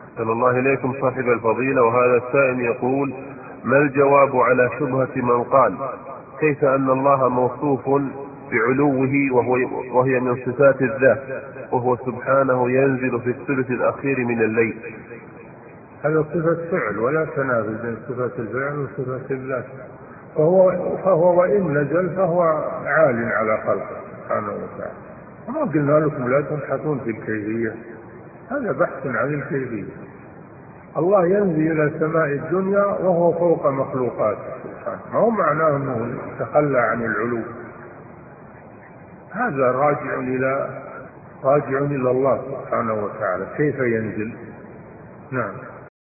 صلى الله إليكم صاحب الفضيلة. وهذا السائل يقول: ما الجواب على شبهة من قال كيف أن الله موصوف بعلوه وهي من صفات الذات، وهو سبحانه ينزل في الثلث الأخير من الليل؟ هذا صفة فعل ولا تنافي بين صفة الفعل وصفة الذات، فهو وإن نزل فهو عال على خلقه سبحانه وتعالى. وما قلنا لكم لا تبحثون في الكيفية، هذا بحث عن الكيفية. الله ينزل إلى سماء الدنيا وهو فوق مخلوقاته سبحانه، ما هو معناه أنه تخلى عن العلو، هذا راجع إلى الله سبحانه وتعالى كيف ينزل. نعم.